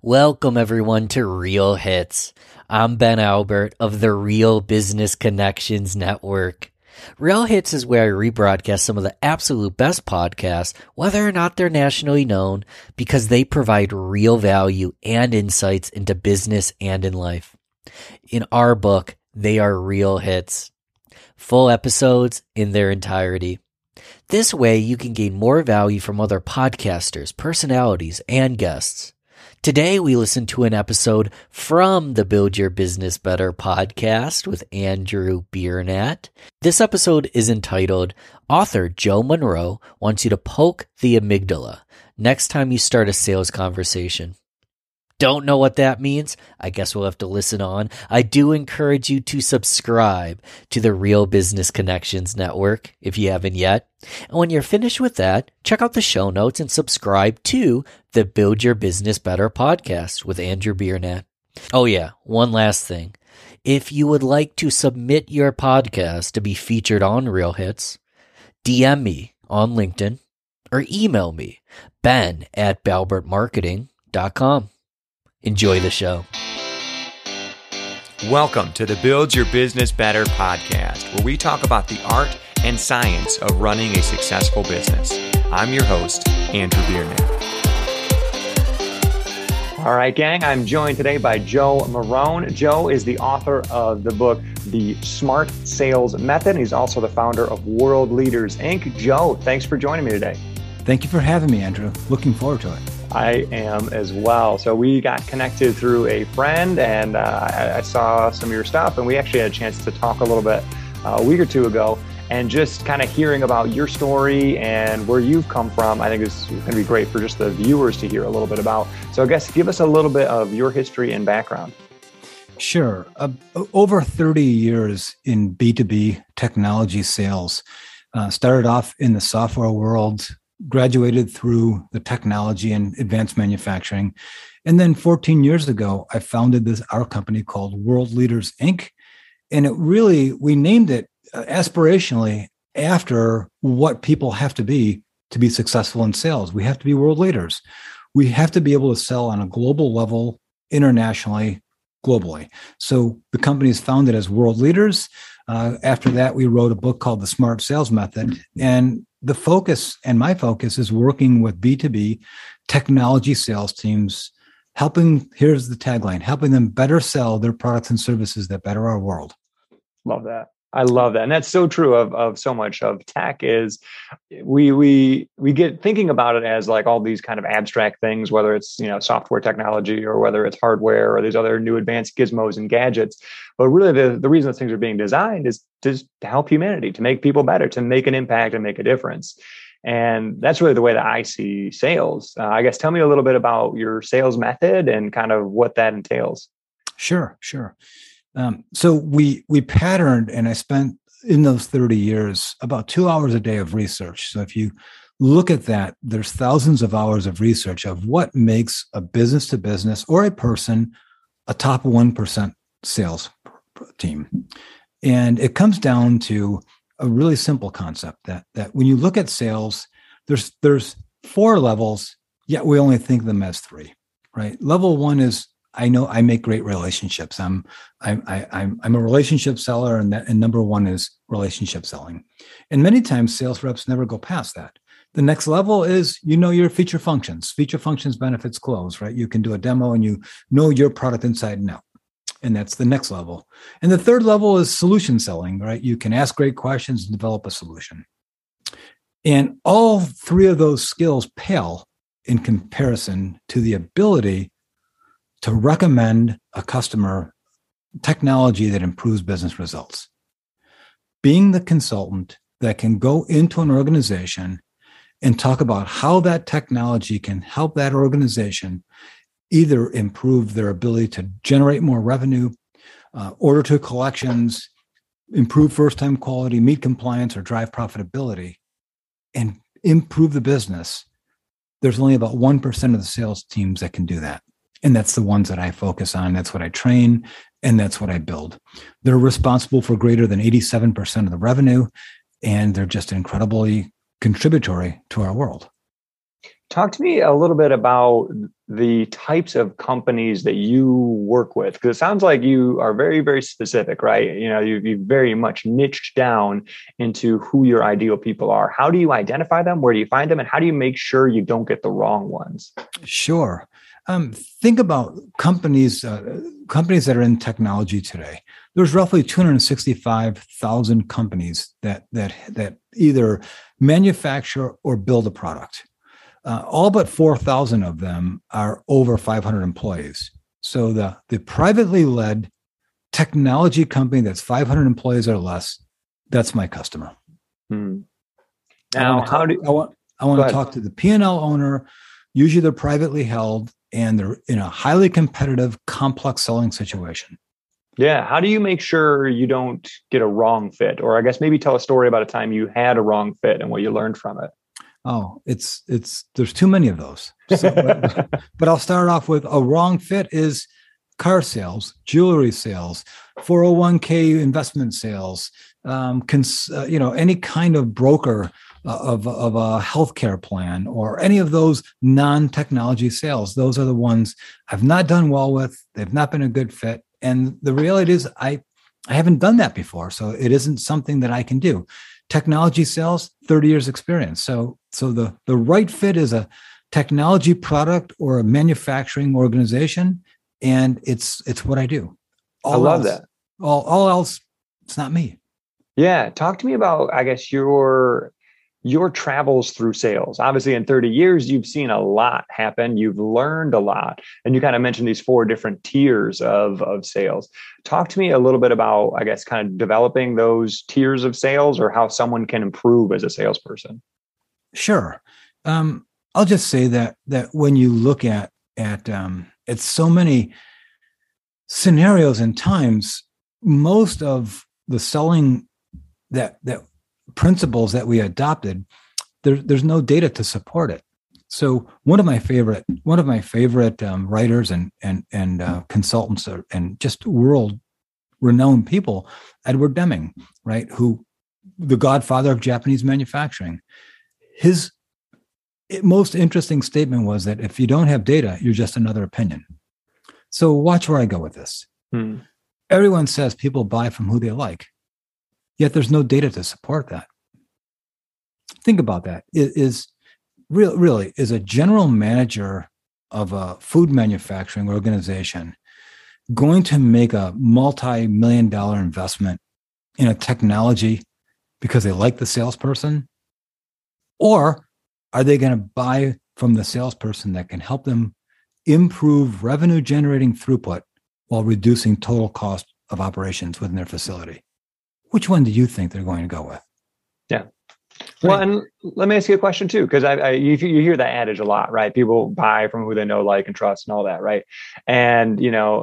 Welcome everyone to Real Hits. I'm Ben Albert of the Real Business Connections Network. Real Hits is where I rebroadcast some of the absolute best podcasts, whether or not they're nationally known, because they provide real value and insights into business and in life. In our book, they are real hits. Full episodes in their entirety. This way, you can gain more value from other podcasters, personalities, and guests. Today, we listen to an episode from the Build Your Business Better podcast with Andrew Biernat. This episode is entitled, Author Joe Monroe Wants You to Poke the Amygdala Next Time You Start a Sales Conversation. Don't know what that means? I guess we'll have to listen on. I do encourage you to subscribe to the Real Business Connections Network if you haven't yet. And when you're finished with that, check out the show notes and subscribe to the Build Your Business Better podcast with Andrew Biernat. Oh yeah, one last thing. If you would like to submit your podcast to be featured on Real Hits, DM me on LinkedIn or email me, ben@balbertmarketing.com. Enjoy the show. Welcome to the Build Your Business Better podcast, where we talk about the art and science of running a successful business. I'm your host, Andrew Biernat. All right, gang, I'm joined today by Joe Monroe. Joe is the author of the book, The Smart Sales Method. He's also the founder of World Leaders, Inc. Joe, thanks for joining me today. Thank you for having me, Andrew. Looking forward to it. I am as well. So we got connected through a friend, and I saw some of your stuff, and we actually had a chance to talk a little bit a week or two ago, and just kind of hearing about your story and where you've come from, I think is going to be great for just the viewers to hear a little bit about. So I guess give us a little bit of your history and background. Sure. Over 30 years in B2B technology sales. Started off in the software world, graduated through the technology and advanced manufacturing. And then 14 years ago, I founded our company called World Leaders, Inc. And we named it aspirationally after what people have to be successful in sales. We have to be world leaders. We have to be able to sell on a global level, internationally, globally. So the company is founded as World Leaders. After that, we wrote a book called The Smart Sales Method. And the focus, and my focus, is working with B2B technology sales teams, here's the tagline, helping them better sell their products and services that better our world. Love that. I love that. And that's so true of so much of tech is we get thinking about it as like all these kind of abstract things, whether it's, software technology or whether it's hardware or these other new advanced gizmos and gadgets. But really the reason those things are being designed is to help humanity, to make people better, to make an impact and make a difference. And that's really the way that I see sales. I guess tell me a little bit about your sales method and kind of what that entails. Sure. So we patterned, and I spent in those 30 years about 2 hours a day of research. So if you look at that, there's thousands of hours of research of what makes a business to business or a person a top 1% sales team. And it comes down to a really simple concept that when you look at sales, there's 4 levels, yet we only think of them as 3, right? Level 1 is, I know I make great relationships. I'm a relationship seller, and number 1 is relationship selling. And many times sales reps never go past that. The next level is, your feature functions, benefits, close, right? You can do a demo and you know your product inside and out. And that's the next level. And the third level is solution selling, right? You can ask great questions and develop a solution. And all 3 of those skills pale in comparison to the ability to recommend a customer technology that improves business results. Being the consultant that can go into an organization and talk about how that technology can help that organization either improve their ability to generate more revenue, order to collections, improve first-time quality, meet compliance, or drive profitability, and improve the business. There's only about 1% of the sales teams that can do that. And that's the ones that I focus on. That's what I train, and that's what I build. They're responsible for greater than 87% of the revenue, and they're just incredibly contributory to our world. Talk to me a little bit about the types of companies that you work with? Because it sounds like you are very, very specific, right? You've very much niched down into who your ideal people are. How do you identify them? Where do you find them? And how do you make sure you don't get the wrong ones? Sure. Think about companies that are in technology today. There's roughly 265,000 companies that either manufacture or build a product. All but 4,000 of them are over 500 employees. So the privately led technology company that's 500 employees or less, that's my customer. Now, I want to talk to the P&L owner. Usually they're privately held and they're in a highly competitive, complex selling situation. Yeah. How do you make sure you don't get a wrong fit? Or I guess maybe tell a story about a time you had a wrong fit and what you learned from it. Oh, there's too many of those. So, but I'll start off with a wrong fit is car sales, jewelry sales, 401k investment sales, any kind of broker of a healthcare plan or any of those non-technology sales. Those are the ones I've not done well with. They've not been a good fit. And the reality is I haven't done that before. So it isn't something that I can do. Technology sales, 30 years experience. So the right fit is a technology product or a manufacturing organization. And it's what I do. I love that. All else, it's not me. Yeah. Talk to me about, I guess, your travels through sales. Obviously, in 30 years, you've seen a lot happen. You've learned a lot. And you kind of mentioned these 4 different tiers of sales. Talk to me a little bit about, I guess, kind of developing those tiers of sales or how someone can improve as a salesperson. Sure. I'll just say that when you look at so many scenarios and times, most of the selling that principles that we adopted, there's no data to support it. So one of my favorite writers and consultants and just world renowned people, Edward Deming, right, who the godfather of Japanese manufacturing. His most interesting statement was that if you don't have data, you're just another opinion. So watch where I go with this. Everyone says people buy from who they like, yet there's no data to support that. Think about that. It is really is a general manager of a food manufacturing organization going to make a multi-million-dollar investment in a technology because they like the salesperson? Or are they going to buy from the salesperson that can help them improve revenue generating throughput while reducing total cost of operations within their facility? Which one do you think they're going to go with? Yeah. Well, and let me ask you a question too, because you hear that adage a lot, right? People buy from who they know, like, and trust and all that, right? And,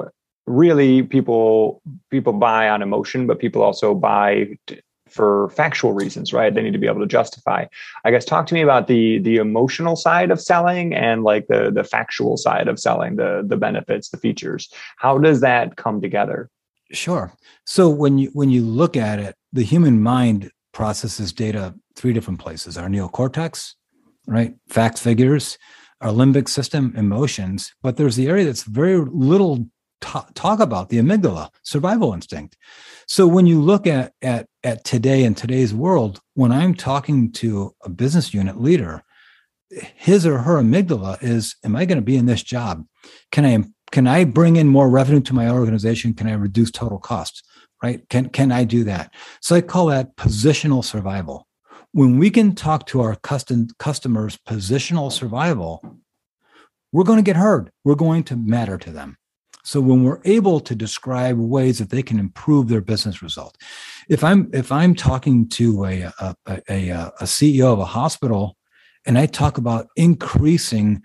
really people buy on emotion, but people also buy for factual reasons, right? They need to be able to justify. I guess talk to me about the emotional side of selling and like the factual side of selling, the benefits, the features. How does that come together? Sure. So when you look at it, the human mind processes data 3 different places: our neocortex, right? Facts, figures, our limbic system, emotions. But there's the area that's very little talk about, the amygdala, survival instinct. So when you look at today in today's world, when I'm talking to a business unit leader, his or her amygdala is, am I going to be in this job? Can I bring in more revenue to my organization? Can I reduce total costs? Right? Can I do that? So I call that positional survival. When we can talk to our customers' positional survival, we're going to get heard. We're going to matter to them. So when we're able to describe ways that they can improve their business result, if I'm talking to a CEO of a hospital, and I talk about increasing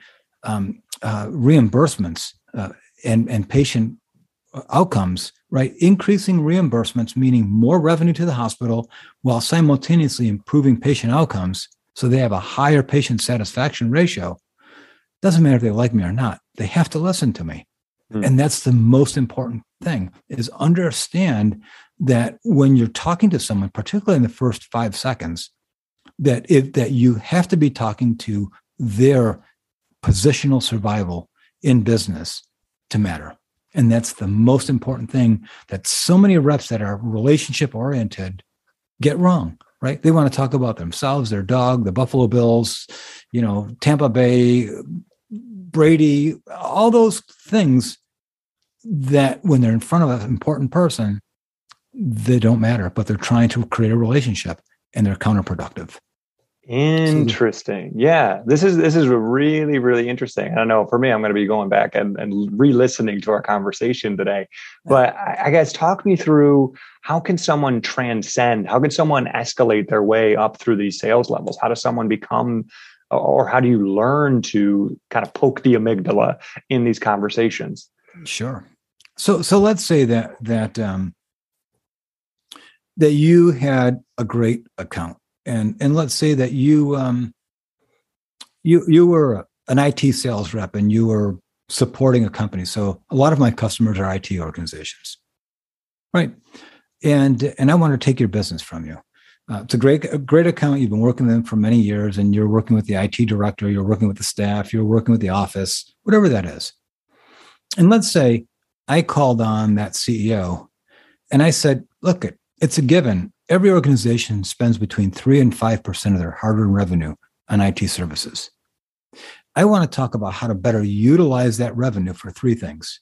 reimbursements and patient outcomes, right? Increasing reimbursements, meaning more revenue to the hospital while simultaneously improving patient outcomes, so they have a higher patient satisfaction ratio. Doesn't matter if they like me or not. They have to listen to me. And that's the most important thing, is understand that when you're talking to someone, particularly in the first 5 seconds, that you have to be talking to their positional survival in business to matter. And that's the most important thing that so many reps that are relationship oriented get wrong, right? They want to talk about themselves, their dog, the Buffalo Bills, Tampa Bay, Brady, all those things that when they're in front of an important person, they don't matter, but they're trying to create a relationship and they're counterproductive. Interesting. Yeah, this is really, really interesting. I don't know. For me, I'm going to be going back and re-listening to our conversation today. But I guess talk me through, how can someone transcend? How can someone escalate their way up through these sales levels? How does someone become, or how do you learn to kind of poke the amygdala in these conversations? Sure. So let's say that you had a great account. And let's say that you were an IT sales rep and you were supporting a company. So a lot of my customers are IT organizations, right? And I want to take your business from you. It's a great account. You've been working with them for many years, and you're working with the IT director, you're working with the staff, you're working with the office, whatever that is. And let's say I called on that CEO and I said, look, it's a given. Every organization spends between 3 and 5% of their hard-earned revenue on IT services. I want to talk about how to better utilize that revenue for 3 things.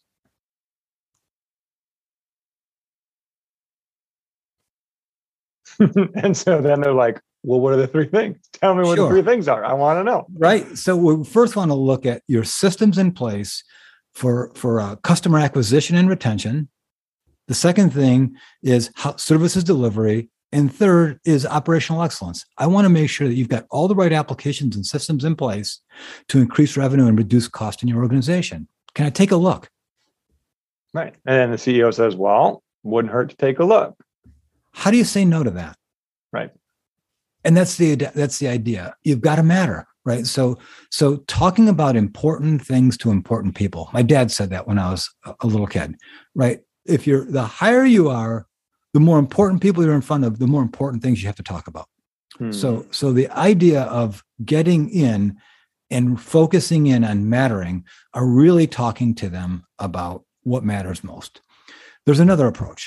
And so then they're like, well, what are the 3 things? Tell me what the 3 things are. I want to know. Right. So we first want to look at your systems in place for customer acquisition and retention. The second thing is services delivery. And third is operational excellence. I want to make sure that you've got all the right applications and systems in place to increase revenue and reduce cost in your organization. Can I take a look? Right. And then the CEO says, well, wouldn't hurt to take a look. How do you say no to that? Right. And that's the idea. You've got to matter, right? So talking about important things to important people. My dad said that when I was a little kid, right? The higher you are, the more important people you're in front of, the more important things you have to talk about. So the idea of getting in and focusing in on mattering are really talking to them about what matters most. There's another approach.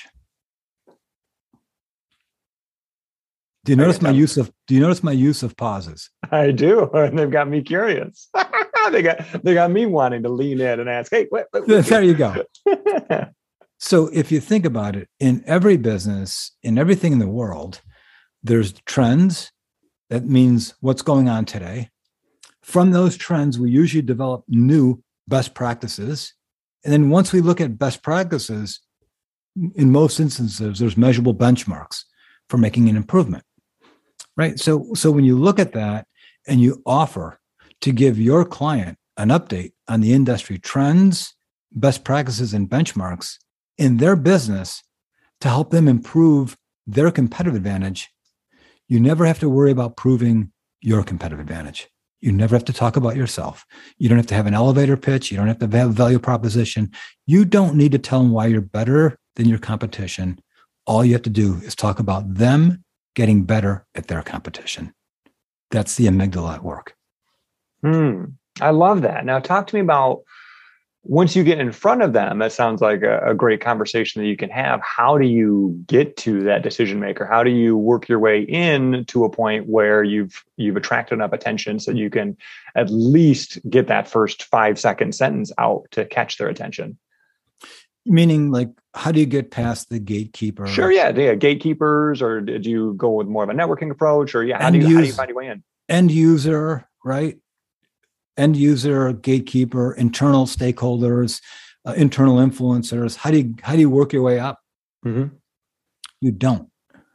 Do you notice my use of pauses? I do, and they've got me curious. they got me wanting to lean in and ask, hey, what? There you go. So if you think about it, in every business, in everything in the world, there's trends. That means what's going on today. From those trends, we usually develop new best practices. And then once we look at best practices, in most instances, there's measurable benchmarks for making an improvement, right? So when you look at that and you offer to give your client an update on the industry trends, best practices, and benchmarks in their business to help them improve their competitive advantage, you never have to worry about proving your competitive advantage. You never have to talk about yourself. You don't have to have an elevator pitch. You don't have to have a value proposition. You don't need to tell them why you're better than your competition. All you have to do is talk about them getting better at their competition. That's the amygdala at work. I love that. Now talk to me about, once you get in front of them, that sounds like a great conversation that you can have. How do you get to that decision maker? How do you work your way in to a point where you've attracted enough attention so you can at least get that first 5-second sentence out to catch their attention? Meaning, like, how do you get past the gatekeeper? Sure, yeah. Gatekeepers, or did you go with more of a networking approach? Or how do you find your way in? End user, right? End user, gatekeeper, internal stakeholders, internal influencers. How do you work your way up? Mm-hmm. You don't.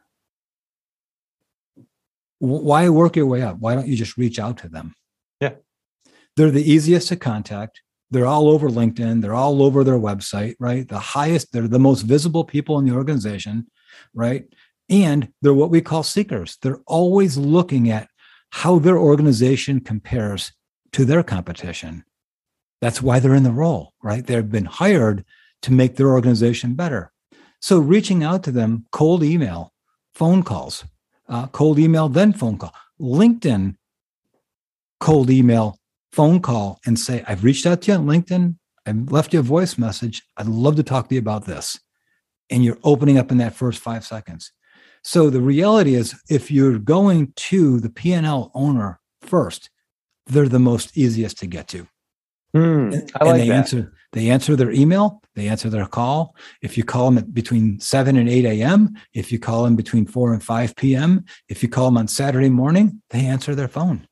Why work your way up? Why don't you just reach out to them? Yeah. They're the easiest to contact. They're all over LinkedIn. They're all over their website, right? They're the most visible people in the organization, right? And they're what we call seekers. They're always looking at how their organization compares to their competition. That's why they're in the role, right? They've been hired to make their organization better. So reaching out to them, cold email, phone calls, cold email, then phone call, LinkedIn, cold email, phone call and say, I've reached out to you on LinkedIn. I've left you a voice message. I'd love to talk to you about this. And you're opening up in that first 5 seconds. So the reality is, if you're going to the P&L owner first, they're the most easiest to get to. I like they that. They answer their email. They answer their call. If you call them at between 7 and 8 a.m., if you call them between 4 and 5 p.m., if you call them on Saturday morning, they answer their phone.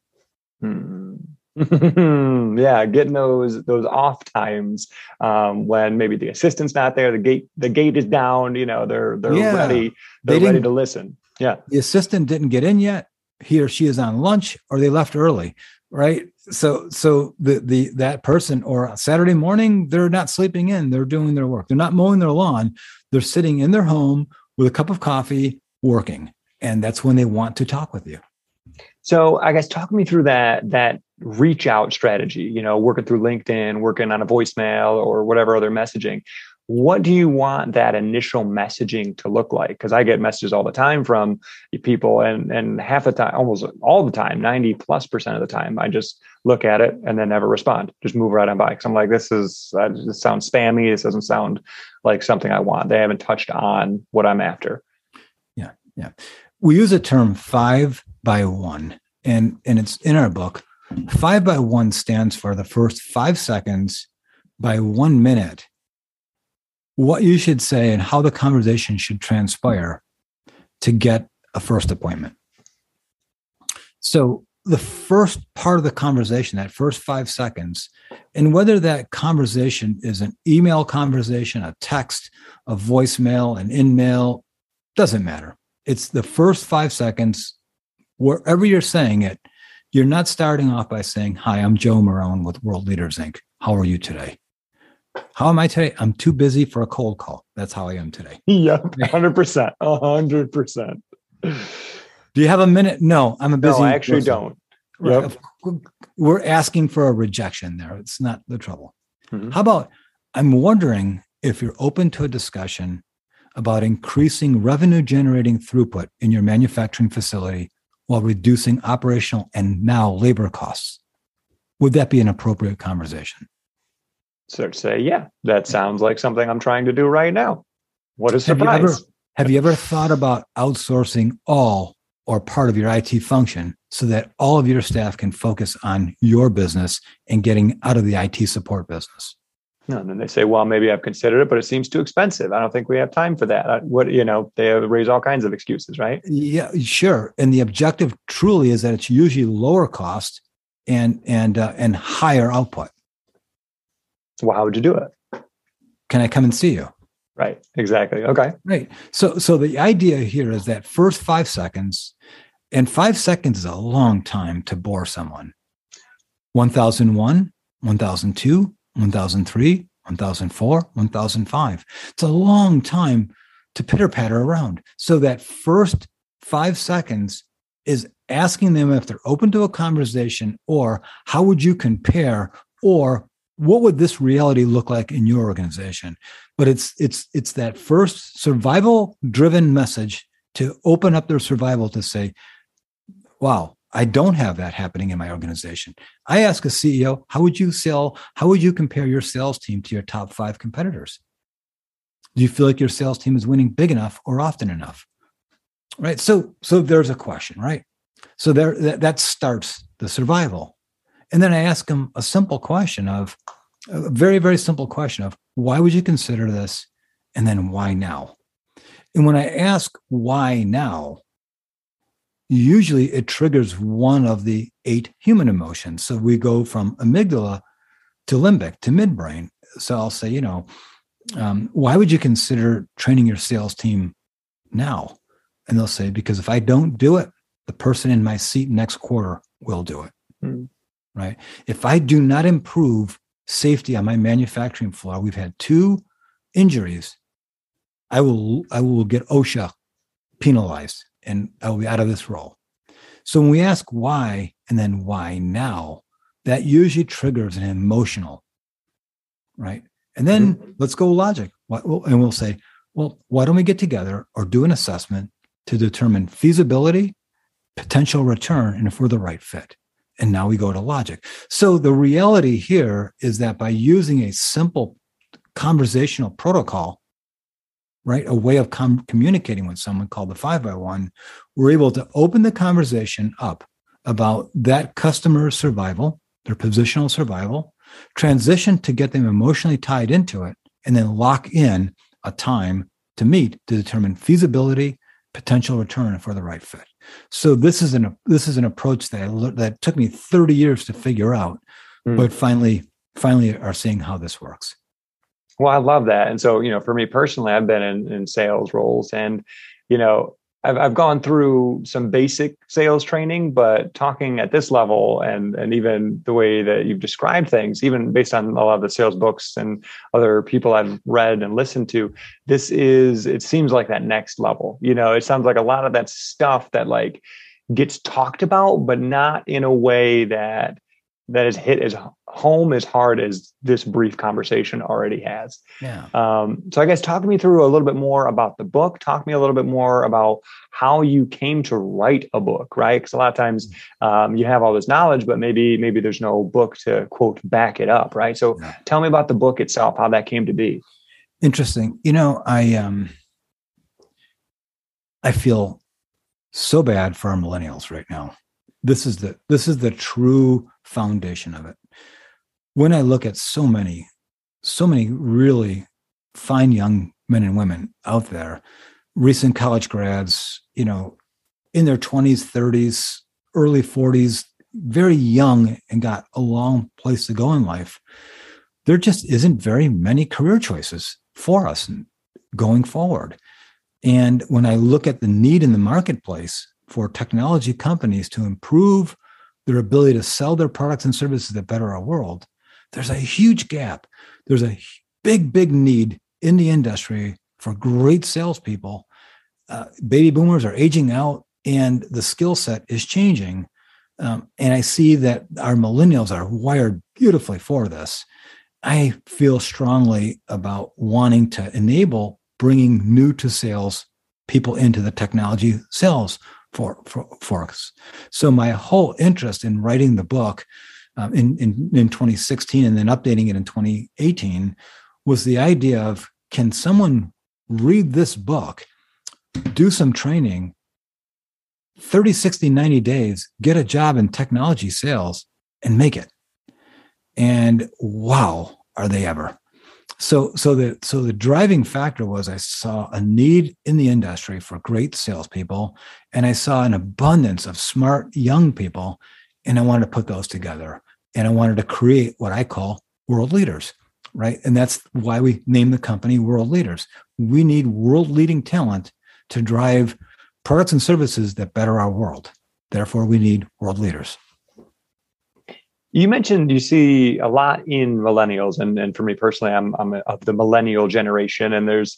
Yeah, getting those off times when maybe the assistant's not there, the gate is down. They're ready. They're ready to listen. Yeah, the assistant didn't get in yet. He or she is on lunch, or they left early. Right. So that person, or Saturday morning, they're not sleeping in. They're doing their work. They're not mowing their lawn. They're sitting in their home with a cup of coffee, working, and that's when they want to talk with you. So I guess talk me through that reach out strategy, working through LinkedIn, working on a voicemail or whatever other messaging. What do you want that initial messaging to look like? Because I get messages all the time from people, and half the time, almost all the time, 90+% of the time, I just look at it and then never respond. Just move right on by. Because I'm like, this sounds spammy. This doesn't sound like something I want. They haven't touched on what I'm after. Yeah. We use a term 5 by 1, and it's in our book. 5 by 1 stands for the first 5 seconds by 1 minute, what you should say and how the conversation should transpire to get a first appointment. So the first part of the conversation, that first 5 seconds, and whether that conversation is an email conversation, a text, a voicemail, an in-mail, doesn't matter. It's the first 5 seconds, wherever you're saying it. You're not starting off by saying, hi, I'm Joe Marone with World Leaders, Inc. How are you today? How am I today? I'm too busy for a cold call. That's how I am today. Yeah, 100%. 100%. Do you have a minute? No, I'm a busy No, I actually person. don't. Right. Yep. We're asking for a rejection there. It's not the trouble. Mm-hmm. How about, I'm wondering if you're open to a discussion about increasing revenue generating throughput in your manufacturing facility while reducing operational and now labor costs. Would that be an appropriate conversation? So to say, yeah, that sounds like something I'm trying to do right now. What a surprise. Have you ever thought about outsourcing all or part of your IT function so that all of your staff can focus on your business and getting out of the IT support business? No, and then they say, well, maybe I've considered it, but it seems too expensive. I don't think we have time for that. They raise all kinds of excuses, right? Yeah, sure. And the objective truly is that it's usually lower cost and higher output. Well, how would you do it? Can I come and see you? Right. Exactly. Okay. Right. So the idea here is that first 5 seconds, and 5 seconds is a long time to bore someone. 1001, 1002, 1003, 1004, 1005. It's a long time to pitter patter around. So that first 5 seconds is asking them if they're open to a conversation, or how would you compare, or what would this reality look like in your organization? But it's that first survival-driven message to open up their survival to say, wow, I don't have that happening in my organization. I ask a CEO, how would you compare your sales team to your top 5 competitors? Do you feel like your sales team is winning big enough or often enough? Right. So there's a question, right? So that starts the survival. And then I ask them a very, very simple question of, why would you consider this? And then why now? And when I ask why now, usually it triggers one of the 8 human emotions. So we go from amygdala to limbic to midbrain. So I'll say, why would you consider training your sales team now? And they'll say, because if I don't do it, the person in my seat next quarter will do it. Mm. Right? If I do not improve safety on my manufacturing floor, we've had 2 injuries, I will get OSHA penalized and I will be out of this role. So when we ask why and then why now, that usually triggers an emotional, right? And then let's go logic. And we'll say, well, why don't we get together or do an assessment to determine feasibility, potential return, and if we're the right fit? And now we go to logic. So the reality here is that by using a simple conversational protocol, right, a way of communicating with someone called the 5x1, we're able to open the conversation up about that customer's survival, their positional survival, transition to get them emotionally tied into it, and then lock in a time to meet to determine feasibility, potential return for the right fit. So this is an approach that took me 30 years to figure out, but finally are seeing how this works. Well, I love that. And so, for me personally, I've been in sales roles, and, I've gone through some basic sales training, but talking at this level and even the way that you've described things, even based on a lot of the sales books and other people I've read and listened to, it seems like that next level. It sounds like a lot of that stuff that like gets talked about, but not in a way that is hit as home as hard as this brief conversation already has. Yeah. So I guess talk me through a little bit more about the book. Talk me a little bit more about how you came to write a book, right? Because a lot of times you have all this knowledge, but maybe there's no book to quote back it up, right? So tell me about the book itself, how that came to be. Interesting. I feel so bad for our millennials right now. This is the true foundation of it. When I look at so many really fine young men and women out there, recent college grads, in their 20s, 30s, early 40s, very young and got a long place to go in life, there just isn't very many career choices for us going forward. And when I look at the need in the marketplace for technology companies to improve their ability to sell their products and services that better our world, there's a huge gap. There's a big need in the industry for great salespeople. Baby boomers are aging out, and the skill set is changing. And I see that our millennials are wired beautifully for this. I feel strongly about wanting to enable bringing new to sales people into the technology sales for us. So my whole interest in writing the book in 2016 and then updating it in 2018 was the idea of, can someone read this book, do some training, 30, 60, 90 days, get a job in technology sales and make it? And wow, are they ever. So the driving factor was I saw a need in the industry for great salespeople, and I saw an abundance of smart young people, and I wanted to put those together, and I wanted to create what I call world leaders, right? And that's why we named the company World Leaders. We need world-leading talent to drive products and services that better our world. Therefore, we need world leaders. You mentioned you see a lot in millennials, and for me personally, I'm of the millennial generation, and there's,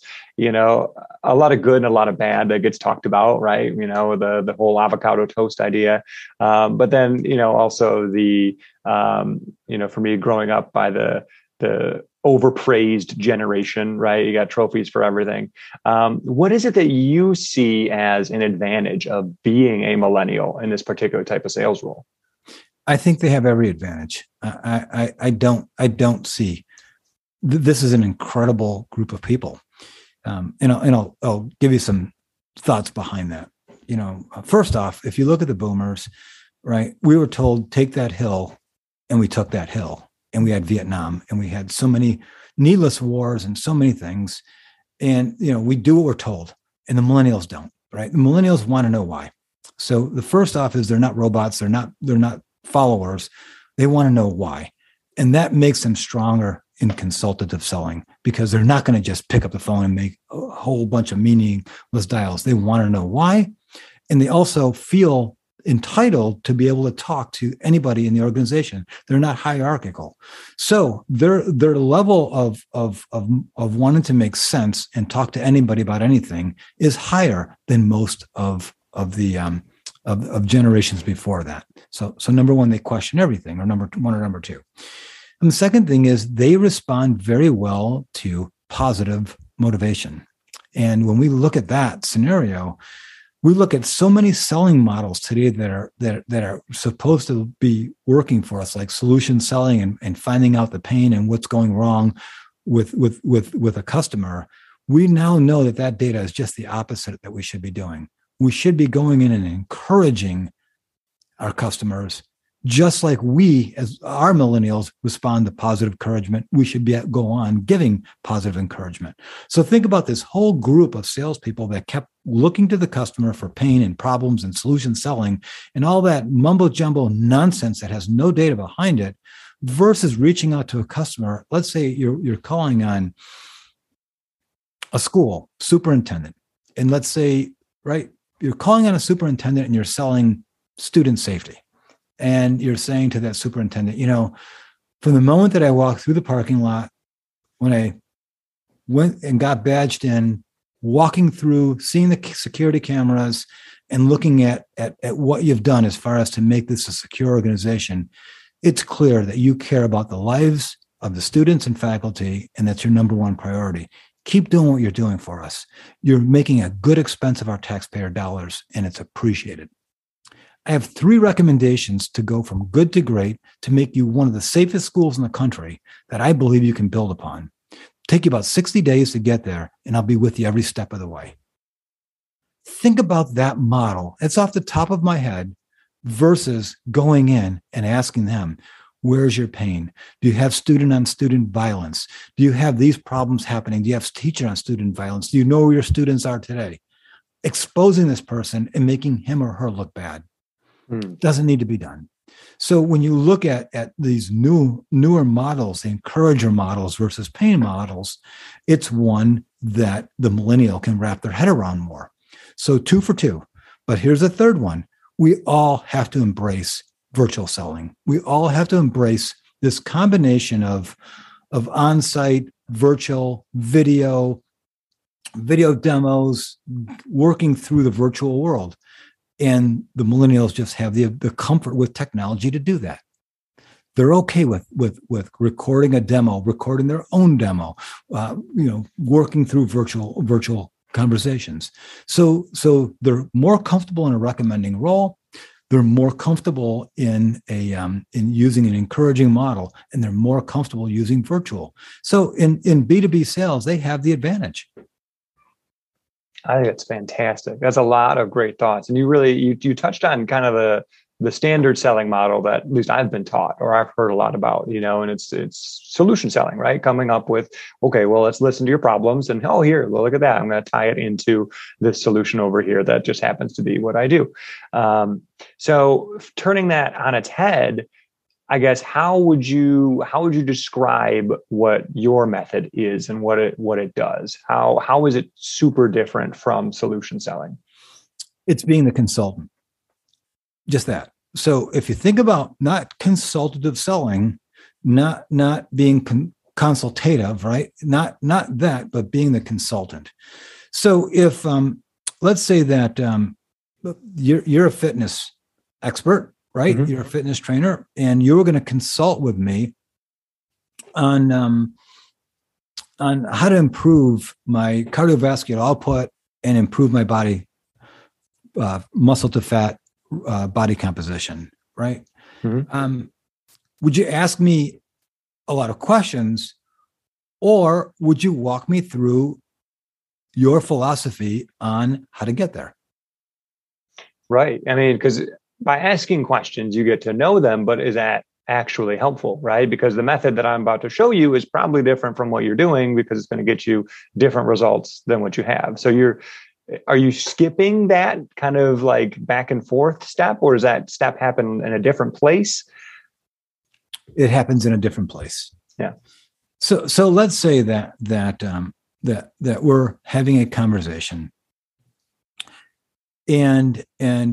a lot of good and a lot of bad that gets talked about, right? The whole avocado toast idea, but then also the for me growing up by the overpraised generation, right? You got trophies for everything. What is it that you see as an advantage of being a millennial in this particular type of sales role? I think they have every advantage. I don't see. This is an incredible group of people, and I'll give you some thoughts behind that. First off, if you look at the boomers, right, we were told take that hill, and we took that hill, and we had Vietnam, and we had so many needless wars and so many things, and we do what we're told, and the millennials don't. Right, the millennials want to know why. So the first off is they're not robots. They're not followers. They want to know why. And that makes them stronger in consultative selling, because they're not going to just pick up the phone and make a whole bunch of meaningless dials. They want to know why. And they also feel entitled to be able to talk to anybody in the organization. They're not hierarchical. So their level of wanting to make sense and talk to anybody about anything is higher than most of generations before that. So number one, they question everything, or number one or number two. And the second thing is they respond very well to positive motivation. And when we look at that scenario, We look at so many selling models today that are supposed to be working for us, like solution selling and finding out the pain and what's going wrong with a customer. We now know that data is just the opposite that we should be doing. We should be going in and encouraging our customers, just like we, as our millennials, respond to positive encouragement. We should go on giving positive encouragement. So think about this whole group of salespeople that kept looking to the customer for pain and problems and solution selling and all that mumbo jumbo nonsense that has no data behind it, versus reaching out to a customer. Let's say you're calling on a school superintendent, and let's say, right, you're calling on a superintendent and you're selling student safety. And you're saying to that superintendent, from the moment that I walked through the parking lot, when I went and got badged in, walking through, seeing the security cameras and looking at what you've done as far as to make this a secure organization, it's clear that you care about the lives of the students and faculty, and that's your number one priority. Keep doing what you're doing for us. You're making a good expense of our taxpayer dollars, and it's appreciated. I have 3 recommendations to go from good to great to make you one of the safest schools in the country that I believe you can build upon. Take you about 60 days to get there, and I'll be with you every step of the way. Think about that model. It's off the top of my head versus going in and asking them, where's your pain? Do you have student-on-student violence? Do you have these problems happening? Do you have teacher-on-student violence? Do you know where your students are today? Exposing this person and making him or her look bad doesn't need to be done. So when you look at these newer models, the encourager models versus pain models, it's one that the millennial can wrap their head around more. So 2 for 2. But here's a third one. We all have to embrace virtual selling. We all have to embrace this combination of on-site, virtual, video demos, working through the virtual world. And the millennials just have the comfort with technology to do that. They're okay with recording a demo, recording their own demo, working through virtual conversations. So they're more comfortable in a recommending role. They're more comfortable in using an encouraging model, and they're more comfortable using virtual. So in B2B sales, they have the advantage. I think it's fantastic. That's a lot of great thoughts. And you really, you touched on kind of the standard selling model that at least I've been taught or I've heard a lot about, and it's solution selling, right? Coming up with, okay, well, let's listen to your problems and, here, well, look at that. I'm going to tie it into this solution over here that just happens to be what I do. So turning that on its head, I guess, how would you describe what your method is and what it does? How is it super different from solution selling? It's being the consultant. Just that. So if you think about not consultative selling, not being consultative, right? Not that, but being the consultant. So if let's say that you're a fitness expert, right? Mm-hmm. You're a fitness trainer, and you were going to consult with me on how to improve my cardiovascular output and improve my body muscle to fat body composition, right? Mm-hmm. Would you ask me a lot of questions, or would you walk me through your philosophy on how to get there? Right. I mean, because by asking questions, you get to know them, but is that actually helpful, right? Because the method that I'm about to show you is probably different from what you're doing because it's going to get you different results than what you have. So are you skipping that kind of like back and forth step, or does that step happen in a different place? It happens in a different place. Yeah. So let's say that we're having a conversation, and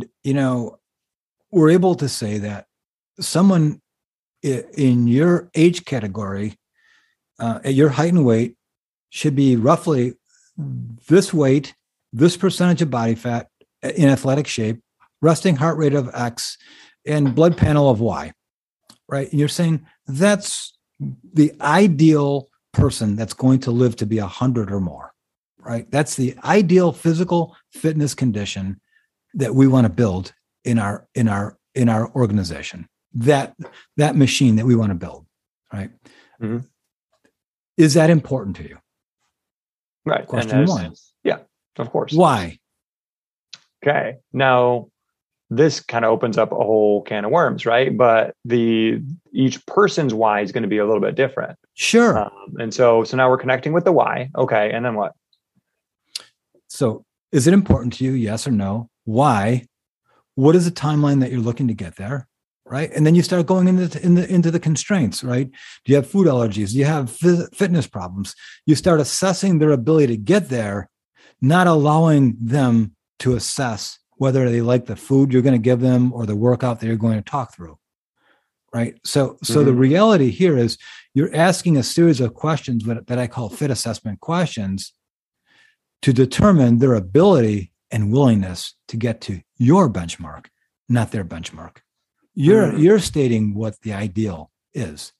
we're able to say that someone in your age category, at your height and weight, should be roughly this weight, this percentage of body fat, in athletic shape, resting heart rate of X, and blood panel of Y, right? And you're saying that's the ideal person that's going to live to be 100 or more, right? That's the ideal physical fitness condition that we want to build in our organization, that machine that we want to build, right? Mm-hmm. Is that important to you? Right. Question one. Yeah, of course. Why? Okay. Now, this kind of opens up a whole can of worms, right? But each person's why is going to be a little bit different. Sure. And so now we're connecting with the why. Okay. And then what? So is it important to you? Yes or no? Why? What is the timeline that you're looking to get there? Right. And then you start going into the constraints, right? Do you have food allergies? Do you have fitness problems? You start assessing their ability to get there, not allowing them to assess whether they like the food you're going to give them or the workout that you're going to talk through. Right. So the reality here is you're asking a series of questions that I call fit assessment questions to determine their ability and willingness to get to your benchmark, not their benchmark. You're stating what the ideal is.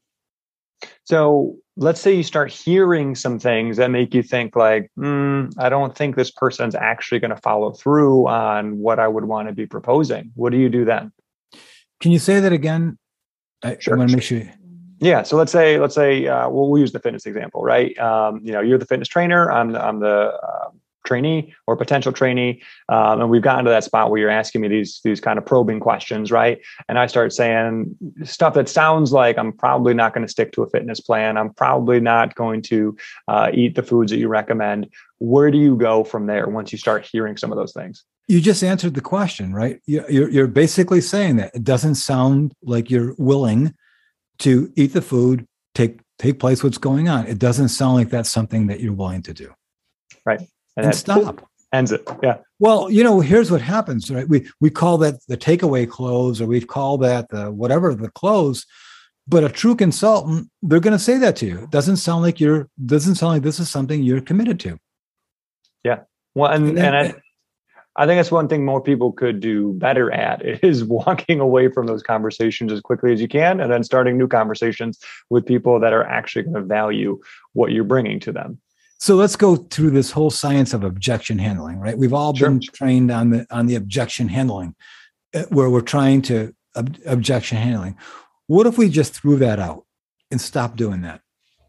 So let's say you start hearing some things that make you think like, I don't think this person's actually going to follow through on what I would want to be proposing. What do you do then? Can you say that again? Sure. I want to make sure. Yeah. So let's say we'll use the fitness example, right? You're the fitness trainer. I'm the trainee or potential trainee. And we've gotten to that spot where you're asking me these kind of probing questions, right? And I start saying stuff that sounds like I'm probably not going to stick to a fitness plan. I'm probably not going to eat the foods that you recommend. Where do you go from there once you start hearing some of those things? You just answered the question, right? You're basically saying that it doesn't sound like you're willing to eat the food, take place what's going on. It doesn't sound like that's something that you're willing to do. Right. And stop. Ends it. Yeah. Well, here's what happens, right? We call that the takeaway close, or we call that the close. But a true consultant, they're going to say that to you. It doesn't sound like this is something you're committed to. Yeah. Well, and I think that's one thing more people could do better at is walking away from those conversations as quickly as you can, and then starting new conversations with people that are actually going to value what you're bringing to them. So let's go through this whole science of objection handling, right? We've all been trained on the objection handling, where we're trying to objection handling. What if we just threw that out and stopped doing that?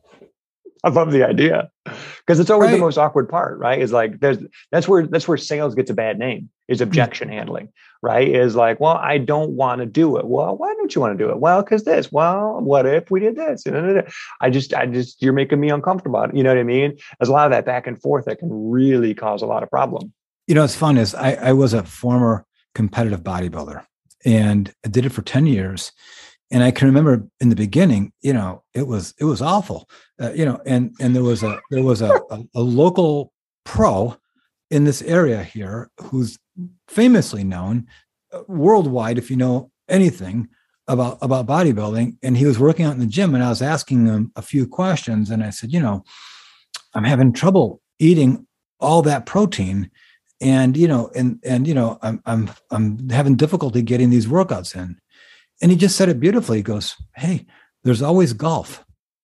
I love the idea, because it's always the most awkward part, right? Is like that's where sales gets a bad name, is objection handling, right? Is like, well, I don't want to do it. Well, why don't you want to do it? Well, because this. Well, what if we did this? I just you're making me uncomfortable. You know what I mean? There's a lot of that back and forth that can really cause a lot of problem. It's fun is I was a former competitive bodybuilder, and I did it for 10 years. And I can remember in the beginning, it was awful, and there was a local pro in this area here who's famously known worldwide, if you know anything about bodybuilding. And he was working out in the gym, and I was asking him a few questions, and I said, I'm having trouble eating all that protein, and I'm having difficulty getting these workouts in. And he just said it beautifully. He goes, "Hey, there's always golf."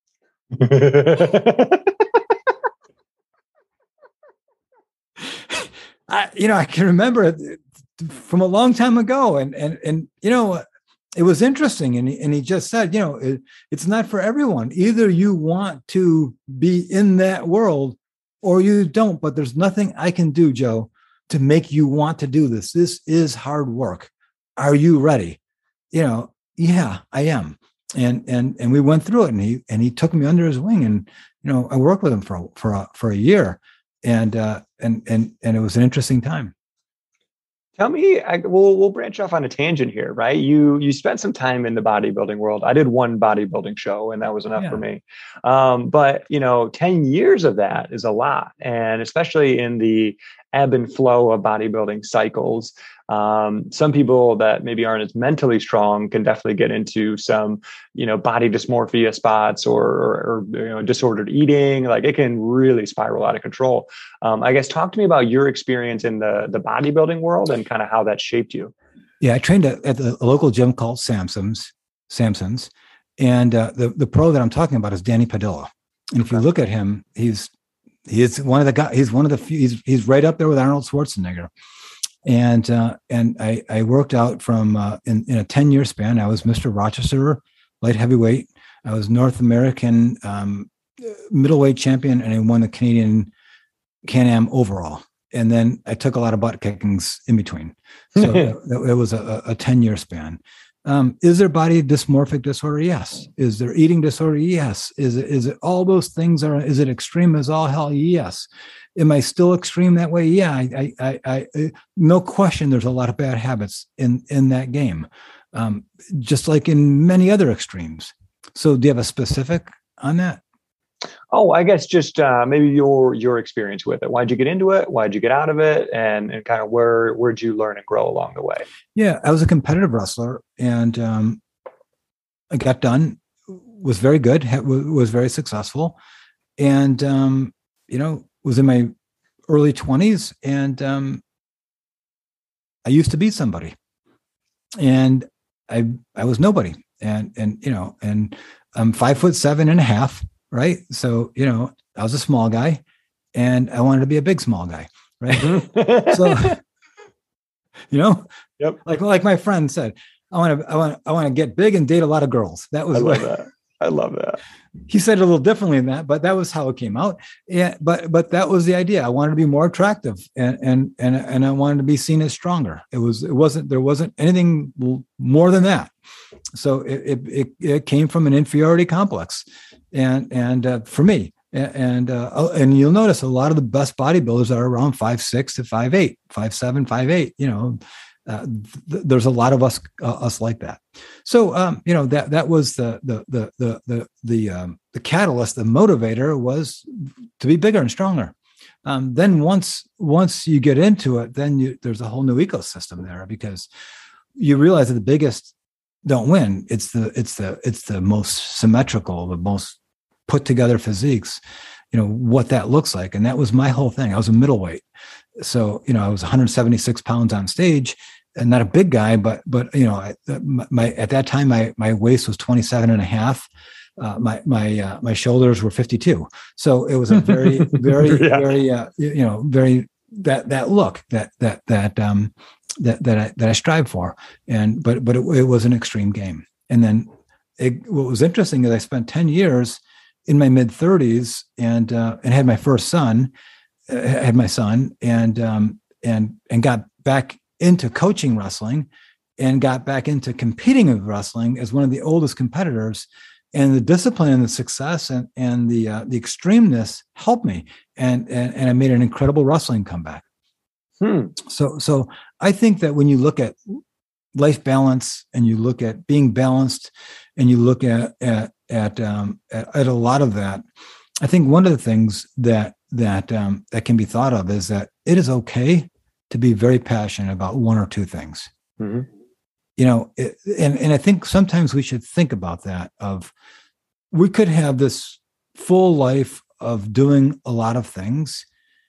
I can remember it from a long time ago, and it was interesting. And he just said, it's not for everyone. Either you want to be in that world or you don't. But there's nothing I can do, Joe, to make you want to do this. This is hard work. Are you ready? Yeah, I am. And we went through it, and he took me under his wing, and, I worked with him for a year, and it was an interesting time. Tell me, we'll branch off on a tangent here, right? You spent some time in the bodybuilding world. I did one bodybuilding show, and that was enough for me. But 10 years of that is a lot. And especially in the ebb and flow of bodybuilding cycles, some people that maybe aren't as mentally strong can definitely get into some, body dysmorphia spots or disordered eating. Like, it can really spiral out of control. I guess, talk to me about your experience in the bodybuilding world and kind of how that shaped you. Yeah, I trained at a local gym called Samson's, and the pro that I'm talking about is Danny Padilla. And if you look at him, he's one of the guys. He's one of the few. He's right up there with Arnold Schwarzenegger. And I worked out from in a 10-year span. I was Mr. Rochester light heavyweight. I was North American middleweight champion, and I won the Canadian Can-Am overall. And then I took a lot of butt kickings in between. So it was a 10-year span. Is there body dysmorphic disorder? Yes. Is there eating disorder? Yes. Is it all those things is it extreme as all hell? Yes. Am I still extreme that way? Yeah. I no question. There's a lot of bad habits in that game. Just like in many other extremes. So do you have a specific on that? Oh, I guess just maybe your experience with it. Why'd you get into it? Why'd you get out of it? And kind of where'd you learn and grow along the way? Yeah, I was a competitive wrestler, and I got done. Was very good. Was very successful, and was in my early 20s, and I used to beat somebody, and I was nobody, and I'm 5'7.5". Right. So, I was a small guy and I wanted to be a big, small guy. Right. So, yep. Like my friend said, I want to get big and date a lot of girls. That was I love that. He said it a little differently than that, but that was how it came out. Yeah. But that was the idea. I wanted to be more attractive and I wanted to be seen as stronger. There wasn't anything more than that. So it came from an inferiority complex. And for me, and you'll notice a lot of the best bodybuilders are around 5'6" to 5'8", 5'7", 5'8". There's a lot of us like that. So that was the catalyst, the motivator was to be bigger and stronger. Then once you get into it, then there's a whole new ecosystem there, because you realize that the biggest don't win. It's the most symmetrical, the most put together physiques, what that looks like. And that was my whole thing. I was a middleweight. So, I was 176 pounds on stage, and not a big guy, but at that time, my waist was 27 and a half. My shoulders were 52. So it was a very, very, very, very, that look that I strive for. But it was an extreme game. And then what was interesting is I spent 10 years in my mid 30s and had my first son, and got back into coaching wrestling and got back into competing in wrestling as one of the oldest competitors. And the discipline and the success and the extremeness helped me. And I made an incredible wrestling comeback. So I think that when you look at life balance and you look at being balanced and you look at a lot of that, I think one of the things that can be thought of is that it is okay to be very passionate about one or two things. Mm-hmm. And I think sometimes we should think about that. We could have this full life of doing a lot of things,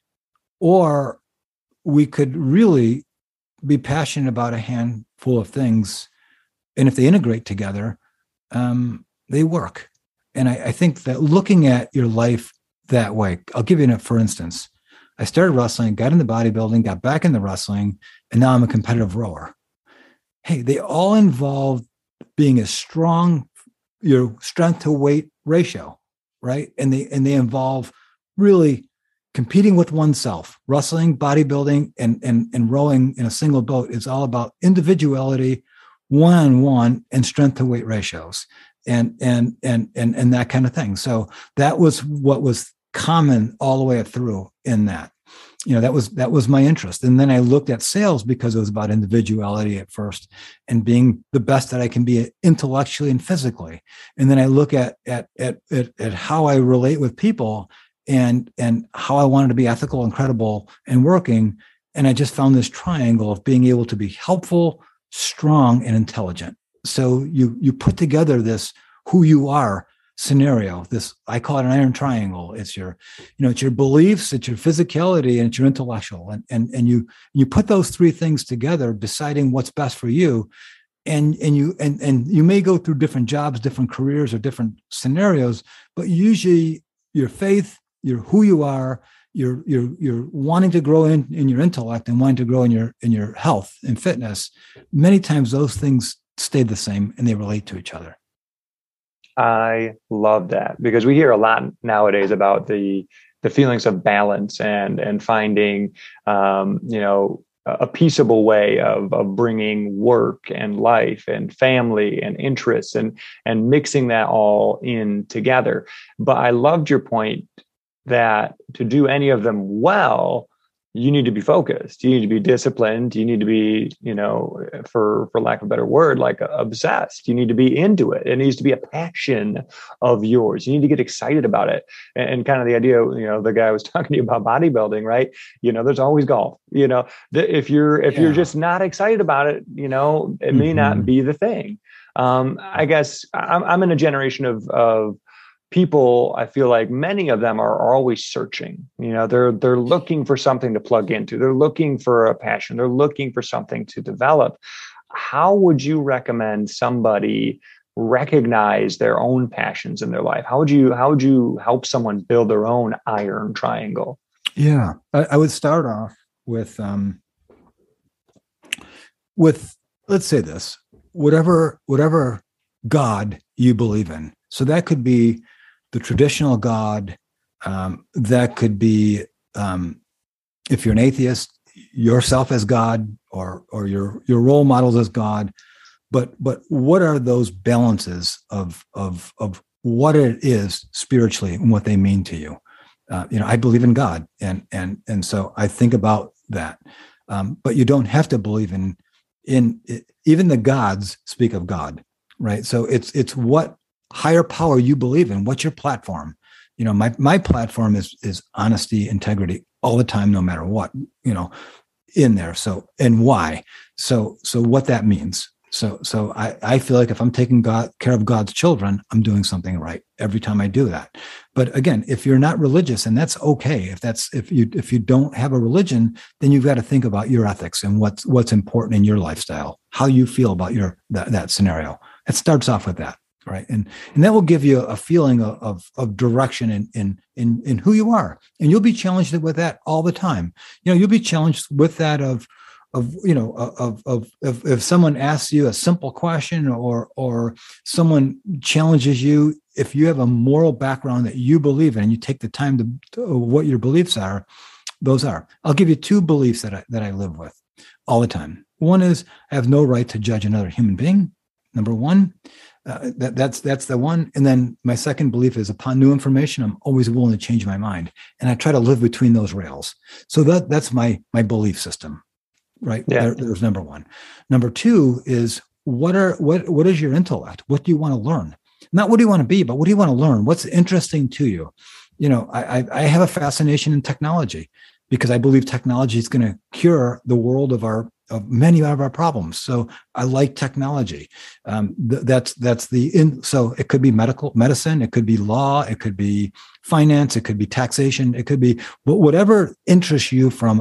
or we could really be passionate about a handful of things. And if they integrate together, they work. And I think that looking at your life that way, I'll give you for instance, I started wrestling, got into bodybuilding, got back into wrestling, and now I'm a competitive rower. Hey, they all involve being a strong, your strength to weight ratio, right? And they involve really competing with oneself. Wrestling, bodybuilding, and rowing in a single boat is all about individuality, one-on-one, and strength to weight ratios, and that kind of thing. So that was what was common all the way through in that. That was my interest. And then I looked at sales because it was about individuality at first and being the best that I can be intellectually and physically. And then I look at how I relate with people and how I wanted to be ethical and credible and working. And I just found this triangle of being able to be helpful, strong, and intelligent. So you put together this who you are scenario. This, I call it an iron triangle. It's your beliefs, it's your physicality, and it's your intellectual. And you put those three things together, deciding what's best for you. And you may go through different jobs, different careers, or different scenarios, but usually your faith, who you are, you're wanting to grow in your intellect and wanting to grow in your health and fitness, many times those things stay the same and they relate to each other. I love that, because we hear a lot nowadays about the feelings of balance and finding a peaceable way of bringing work and life and family and interests and mixing that all in together. But I loved your point that to do any of them well, you need to be focused. You need to be disciplined. You need to be, for lack of a better word, like obsessed. You need to be into it. It needs to be a passion of yours. You need to get excited about it. And kind of the idea, the guy was talking to you about bodybuilding, right? There's always golf. If you're just not excited about it, it may not be the thing. I guess I'm in a generation of people. I feel like many of them are always searching. They're looking for something to plug into. They're looking for a passion. They're looking for something to develop. How would you recommend somebody recognize their own passions in their life? How would you help someone build their own iron triangle? Yeah, I would start off with let's say this: whatever God you believe in. So that could be the traditional God. That could be, if you're an atheist, yourself as God, or your role models as God. But what are those balances of what it is spiritually and what they mean to you? I believe in God, and so I think about that. But you don't have to believe in even the gods speak of God, right? So it's what higher power you believe in. What's your platform? My platform is honesty, integrity all the time, no matter what, in there. So, and why? So what that means. So I feel like if I'm taking care of God's children, I'm doing something right every time I do that. But again, if you're not religious, and that's okay, if you don't have a religion, then you've got to think about your ethics and what's important in your lifestyle, how you feel about that scenario. It starts off with that. Right. And that will give you a feeling of direction in who you are. And you'll be challenged with that all the time. You'll be challenged with that of if someone asks you a simple question or someone challenges you, if you have a moral background that you believe in and you take the time to what your beliefs are, those are. I'll give you two beliefs that I live with all the time. One is I have no right to judge another human being. Number one. That's the one. And then my second belief is, upon new information, I'm always willing to change my mind. And I try to live between those rails. So that's my belief system, right? Yeah. There's number one. Number two is what is your intellect? What do you want to learn? Not what do you want to be, but what do you want to learn? What's interesting to you? I have a fascination in technology because I believe technology is going to cure the world of many of our problems. So I like technology. So it could be medicine, it could be law, it could be finance, it could be taxation, it could be whatever interests you from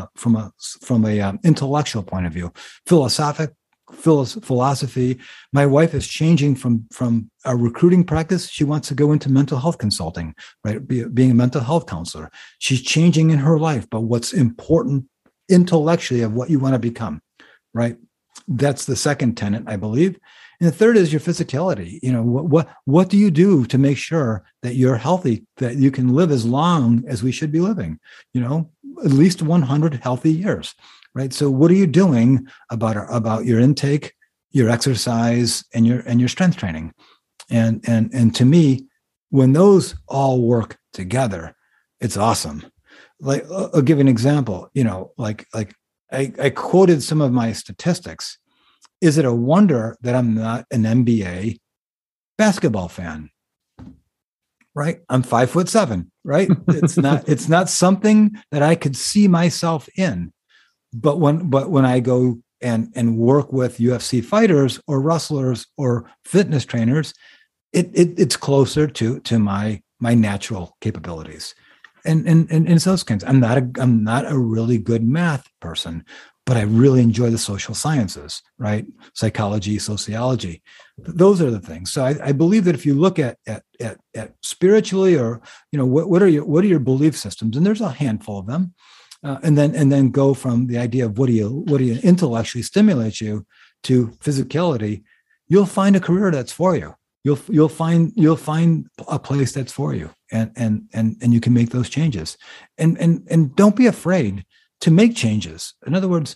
a intellectual point of view. Philosophy. My wife is changing from a recruiting practice. She wants to go into mental health consulting, right? Being a mental health counselor. She's changing in her life, but what's important intellectually of what you want to become, right? That's the second tenet, I believe. And the third is your physicality. What do you do to make sure that you're healthy, that you can live as long as we should be living, at least 100 healthy years, right? So what are you doing about your intake, your exercise, and your strength training? And to me, when those all work together, it's awesome. Like, I'll give you an example, I quoted some of my statistics. Is it a wonder that I'm not an NBA basketball fan? Right? I'm 5'7", right? It's not something that I could see myself in. But when I go and work with UFC fighters or wrestlers or fitness trainers, it's closer to my natural capabilities. And it's those kinds. I'm not a really good math person, but I really enjoy the social sciences, right? Psychology, sociology. Those are the things. So I believe that if you look at spiritually, or what are your belief systems, and there's a handful of them, and then go from the idea of what do you intellectually stimulate you to physicality, you'll find a career that's for you. You'll find a place that's for you, and you can make those changes, and don't be afraid to make changes. In other words,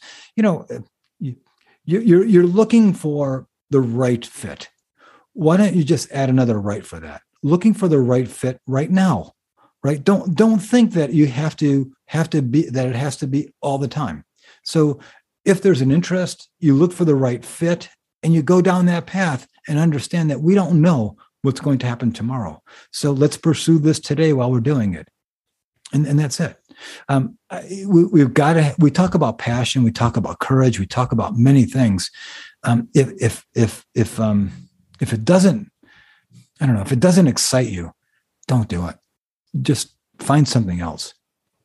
you're looking for the right fit. Why don't you just add another right for that? Looking for the right fit right now, right? Don't think that you have to be, that it has to be all the time. So if there's an interest, you look for the right fit and you go down that path and understand that we don't know what's going to happen tomorrow. So let's pursue this today while we're doing it. And that's it. We talk about passion, we talk about courage, we talk about many things. If it doesn't, I don't know, if it doesn't excite you, don't do it. Just find something else.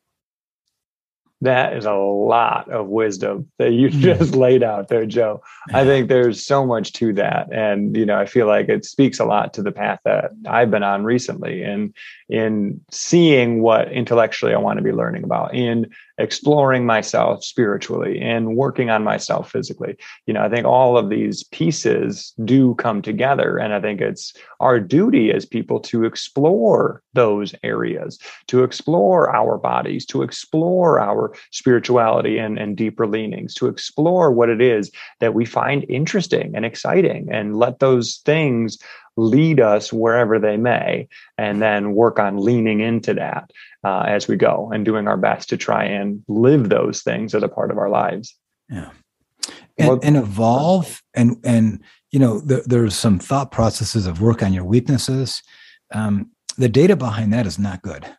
That is a lot of wisdom that you just laid out there, Joe. I think there's so much to that. And, I feel like it speaks a lot to the path that I've been on recently, and in seeing what intellectually I want to be learning about, in exploring myself spiritually, and working on myself physically. I think all of these pieces do come together. And I think it's our duty as people to explore those areas, to explore our bodies, to explore our spirituality and deeper leanings, to explore what it is that we find interesting and exciting, and let those things lead us wherever they may, and then work on leaning into that as we go, and doing our best to try and live those things as a part of our lives. Yeah. And evolve. And there's some thought processes of work on your weaknesses. The data behind that is not good.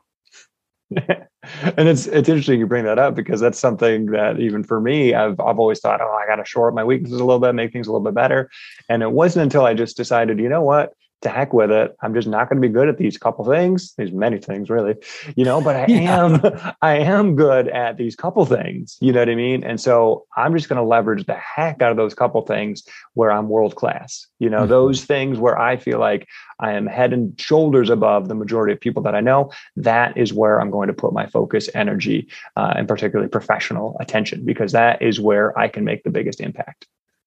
And it's interesting you bring that up, because that's something that even for me, I've always thought, I got to shore up my weaknesses a little bit, make things a little bit better. And it wasn't until I just decided, you know what, to heck with it. I'm just not going to be good at these couple things. There's many things really, but I am good at these couple things, you know what I mean? And so I'm just going to leverage the heck out of those couple things where I'm world class, those things where I feel like I am head and shoulders above the majority of people that I know. That is where I'm going to put my focus, energy, and particularly professional attention, because that is where I can make the biggest impact.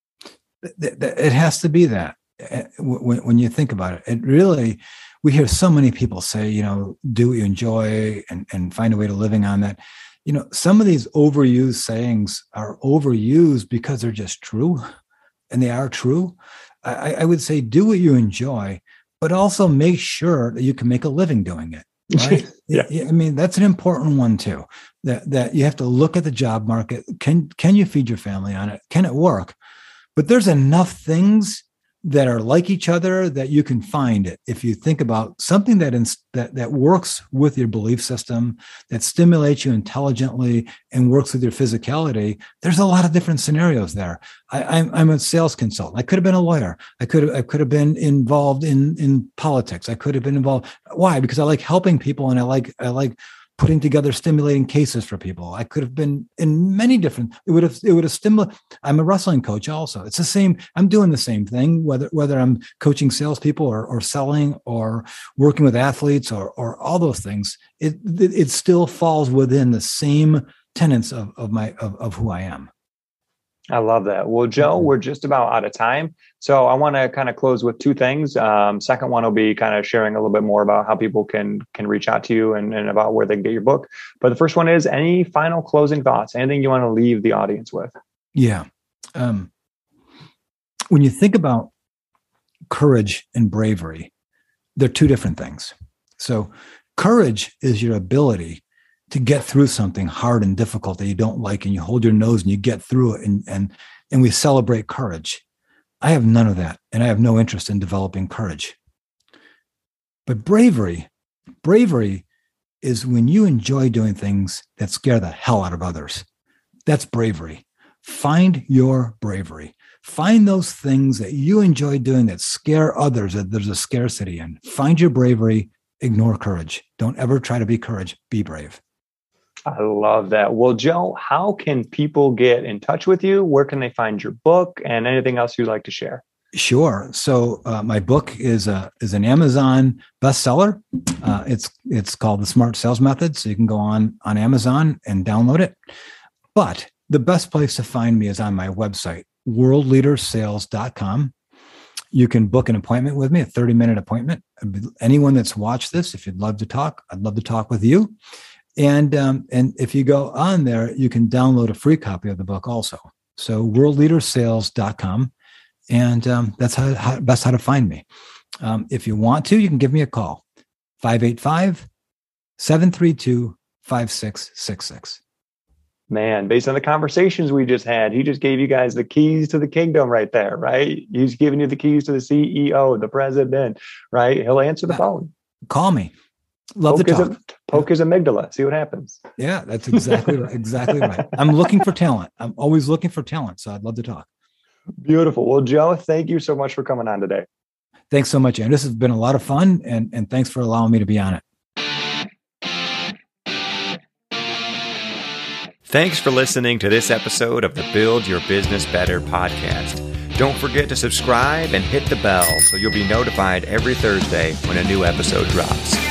It has to be that. When you think about it, we hear so many people say, do what you enjoy and find a way to living on that. Some of these overused sayings are overused because they're just true, and they are true. I would say do what you enjoy, but also make sure that you can make a living doing it. Right? Yeah. I mean, that's an important one too, that you have to look at the job market. Can you feed your family on it? Can it work? But there's enough things that are like each other that you can find it. If you think about something that works with your belief system, that stimulates you intelligently and works with your physicality, there's a lot of different scenarios there. I'm a sales consultant. I could have been a lawyer. I could have been involved in politics. I could have been involved. Why? Because I like helping people, and I like putting together stimulating cases for people. I could have been in many different, it would have stimulated. I'm a wrestling coach also. It's the same. I'm doing the same thing, whether I'm coaching salespeople or selling or working with athletes or all those things. It still falls within the same tenets of who I am. I love that. Well, Joe, we're just about out of time. So I want to kind of close with two things. Second one will be kind of sharing a little bit more about how people can reach out to you and about where they can get your book. But the first one is, any final closing thoughts, anything you want to leave the audience with? Yeah. When you think about courage and bravery, they're two different things. So courage is your ability to get through something hard and difficult that you don't like, and you hold your nose and you get through it, and we celebrate courage. I have none of that, and I have no interest in developing courage. But bravery is when you enjoy doing things that scare the hell out of others. That's bravery. Find your bravery. Find those things that you enjoy doing that scare others, that there's a scarcity in. Find your bravery. Ignore courage. Don't ever try to be courage. Be brave. I love that. Well, Joe, how can people get in touch with you? Where can they find your book and anything else you'd like to share? Sure. So my book is an Amazon bestseller. It's called The Smart Sales Method. So you can go on Amazon and download it. But the best place to find me is on my website, worldleadersales.com. You can book an appointment with me, a 30-minute appointment. Anyone that's watched this, if you'd love to talk, I'd love to talk with you. And if you go on there, you can download a free copy of the book also. So worldleadersales.com. And that's best how to find me. If you want to, you can give me a call, 585-732-5666. Man, based on the conversations we just had, he just gave you guys the keys to the kingdom right there, right? He's giving you the keys to the CEO, the president, right? He'll answer the phone. Call me. Love to talk. Poke his amygdala. See what happens. Yeah, that's exactly right. Exactly right. I'm looking for talent. I'm always looking for talent. So I'd love to talk. Beautiful. Well, Joe, thank you so much for coming on today. Thanks so much, Ann. This has been a lot of fun, and thanks for allowing me to be on it. Thanks for listening to this episode of the Build Your Business Better podcast. Don't forget to subscribe and hit the bell so you'll be notified every Thursday when a new episode drops.